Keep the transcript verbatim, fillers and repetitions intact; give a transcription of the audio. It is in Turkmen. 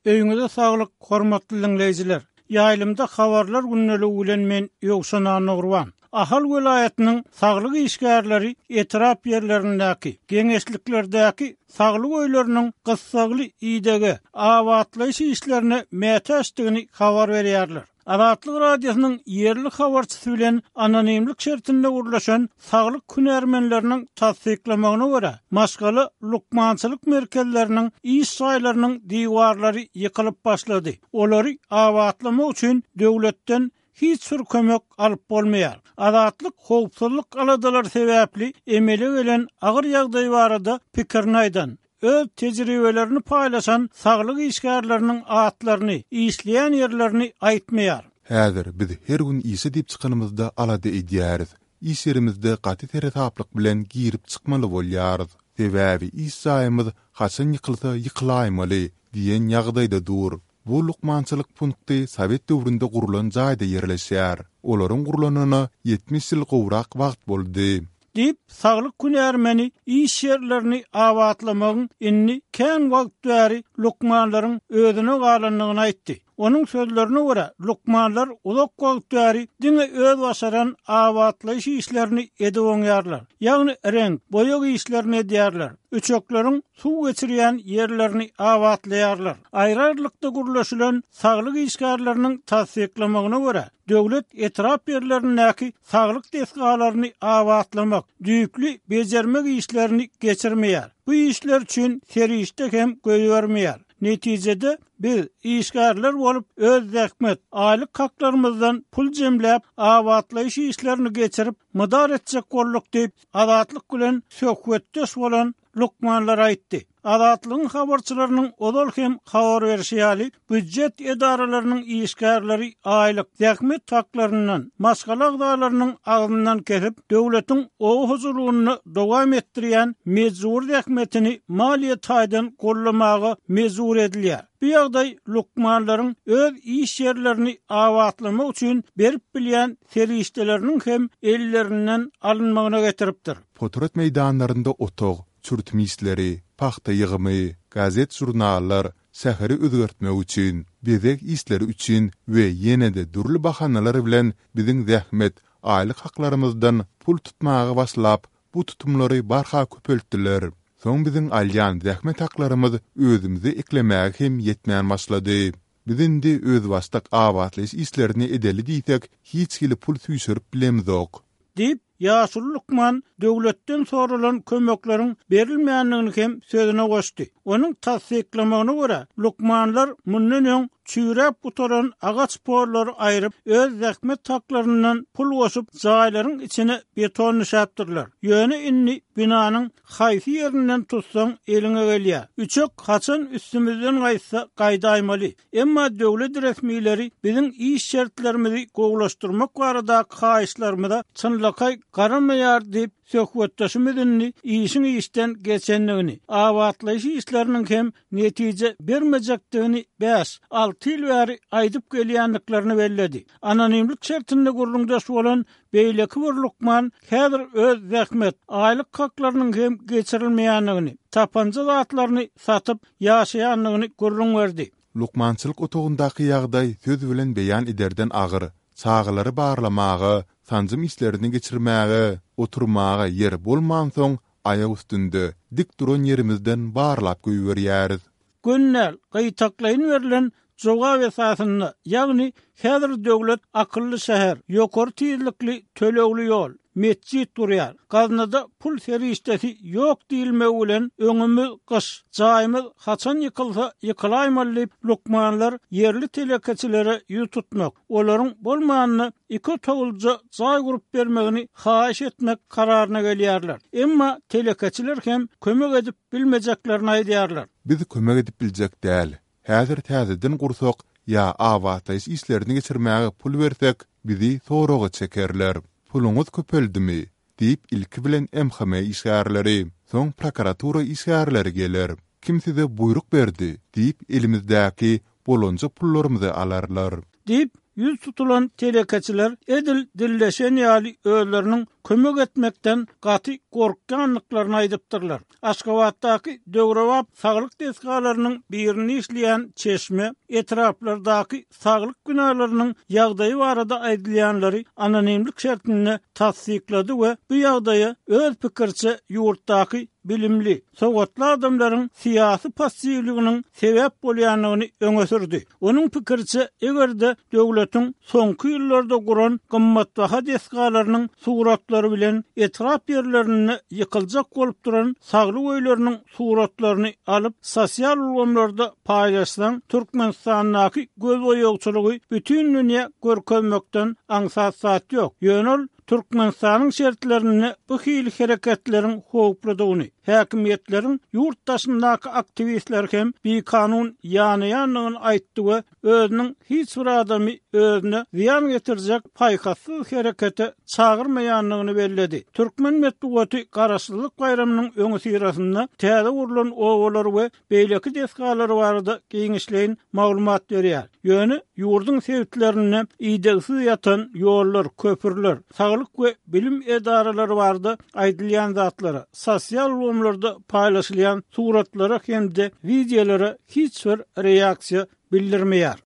Öýüňizde saglyk, hormatly dinleýijiler. Ýaýlymda habarlar günneli bilen men Ýogsan Nurwan. Ahal vilayetinin saglyk işgärleri etrap yerlerindäki, geňeşliklerdäki saglyk öýleriniň gyssagly iýdege, awatlaýyş işlerine mätäçdigini habar berýärler. Azatlyk radiosynyň yerli habarçysy bilen anonimlik şertinde gurlaşan saglyk hünärmenleriniň tasdiklamagyna görä, maşgaly lukmançylyk merkezleriniň iş saýlarynyň diwarlary ýykylyp başlady. Olary awatlamak üçin döwletden hiç bir kömek alyp bolmaýar. Azatlyk howpsuzlyk aladalar sebäpli emeli gelen agyr ýagdaý barada pikirini aýdan, öz tejribelerini paýlaşan saglyk işgärleriniň atlaryny, işleýän ýerlerini aýtmaýar. Häzir biz her gün ýyşy diýip çykanymyzda alada edýäris. İş yerimizde gaty teraplyk bilen girip çykmaly bolýarys. Sebäbi iş saýymyz haçan ýykylsa ýykylaýmaly diýen ýagdaýda dur. Bu lukmançylyk punkty Sowet döwründe gurulan jaýda ýerleşýär. Olaryň gurulanyna yetmiş ýyl gowrak wagt boldy. Dip saglyk hünärmeni iş yerlerini awatlamagyn inni kän wagt bäri lukmanlaryň özüne galanlygyny aýtdy. Onun sözlerine göre lukmanlar ulak wagt bäri diňe öz başaran awatlaýyş işlerini edip oňýarlar. Ýagny renk, boýag işlerini edýärler. Üçöklerin suw geçirýän yerlerini awatlaýarlar. Aýrarlykda gurlaşylan saglyk işgärleriniň tasdiklamagyna görä döwlet etrap yerlerindäki saglyk desgalaryny awatlamak, düýükli bejermek işlerini geçirmeýär. Bu işler üçin serişde hem göýbermeýär. Netijede biz işgärler bolup öz zähmet, aýlyk haklarymyzdan pul jemläp awatlaýyş işlerini geçirip mydar etjek bolduk diýip azatlyk bilen söhbetdeş bolan lukmanlar aýtdy. Azatlygyň habarçylarynyň odol hem habar berişi ýaly büdjet edaralarynyň işgärleri aýlyk zähmet haklarynyň, maşgalak dağlarynyň agyndan kesip döwletiň o huzurlugyny dowam etdirýän mezur zähmetini maliýet taýdan gollamagy mezur edilýär. Bu ýagdaý lukmanlaryň öz iş yerlerini awatlamak üçin berip bilýän serişdeleriniň hem ellerinden alınmagyna getiripdir. Potret meýdanlarynda otog, çürtmisleri, paxta yığımı, gazet jurnallar, säheri özgertmek üçin, bezek işleri üçin we ýene-de durly bahanalar bilen biziň zähmet, aýlyk haklarymyzdan pul tutmagy başlap, bu tutumlary barha köpeltdiler. Soň biziň alýan zähmet haklarymyz özümizi eklemäge hem ýetmän başlady. Bizindi öz wastak awatlaýyş işlerini edeli diýsek, hiç kili pul süýşürip bilemizok. Dip Ýaşul Lukman döwletden soralan kömekleriň berilmeýändigini hem sözüne goşdy. Onuň tasdiklamagyna görä lukmanlar mundan öň çüýräp oturan agaç porlary aýryp öz zähmet haklarynyň pul goşup jaýlaryň içine beton nişapdyrlar. Ýöne inni binanyň haýsy ýerinden tutsaň eliňe gelýär. Üçek haçan üstümizden gaýsa gaýdaýmaly. Emma döwlet resmiýetleri biziň iş şertlerimizi gowlaşdyrmak barada haýyşlarymyza çynlykay garamaýar diýip söhbetdeşimizin işin işten geçenligini, awatlaýyş işleriniň hem netije bermejekdigini beş altı ýyl bäri aýdyp gelýänliklerini belledi. Anonimlik şertinde gurulňdaş bolan beýleki bir lukman häzir öz zähmet, aýlyk haklarynyň hem geçirilmeýänligini, tapanja zatlaryny satyp ýaşaýanlygyny gurulň berdi. Lukmançylyk otogundaky ýagdaý söz bilen beýan ederden agyr, çağlary barlamagy, sanjym işlerini geçirmäge, oturmaga yer bolman soň aýak üstünde dik duran yerimizden barlap goýberýäris. Günnel gaýtaklaýyn berilen jogap esasyny, ýagny häzir döwlet akylly şäher, ýokary tezlikli tölegli ýol, mesjid durýar. Gaznada pul serişdesi ýok diýilmegi bilen öňümüz gyş, jaýymyz haçan ýykylsa ýykylaýmaly lukmanlar yerli telekeçilere ýü tutmak, olaryň bolmanyny iki togulja jaý gurup bermegini haýyş etmek kararyna gelýärler. Emma telekeçiler hem kömek edip bilmejeklerini aýdýarlar. Biz kömek edip biljek däl. Häzir täzeden gursok ýa awatlaýyş işlerini geçirmäge pul bersek, bizi soraga çekerler. Puluňyz köpeldimi diýip ilki bilen emhame işgärleri, soň prokuratura işgärleri geler. Kim size buyruk berdi diýip elimizdäki bolonja pullarymyzy alarlar. Diýip yüz tutulan telekeçiler edil dilleşen ýaly özleriniň kömek etmekden gaty gorkanlyklaryny aýdypdyrlar. Aşgabatdaky Dögrewap saglyk tesgalarynyň birini işleýän çeşme etraplardaky saglyk günahlarının ýagdaýy barada aýdylýanlary anonimlik şertini tasdiklady we bu ýagdaýy öz pikirçe ýurtdaky bilimli, sowatly adamlaryň syýasy passiwliginiň sebäp bolýanlygyny öňe sürdi. Onuň pikirçe, egerde döwletiň soňky ýyllarda guran gymmatbaha desgalarynyň suratlary bilen etrap ýerlerini ýykyljak bolup duran sagly öýleriniň suratlaryny alyp sosial ulgamlarda paýlaşsan, Türkmenistanyň göz oýagçylygy bütün dünýä görkezmekden aňsat ýok. Ýönül Türkmenistanyň şertlerini bu hili hereketleriň howpladygyny, häkimetleriň ýurtdaşyndaky aktivistler hem bir kanun ýanyýanlygyny aýtdy we özüniň hiç bir adamy özüne ziyan getirjek paýkasyz herekete çagyrmaýanlygyny belledi. Türkmen medeniýeti garaşsyzlyk bayramynyň öňü sirasynda täze urulan owalar we beýleki desgalary barada giňişleýin maglumat berýär. Ýöne ýurdun sebitlerini iýdegsiz ýatan ýollar, köpürler, saglyk we bilim edaralary barada aýdylýan zatlara, sosial ulgamlarda paýlaşylýan suratlara hem de videolara hiç bir reaksiýa bildirmeýär.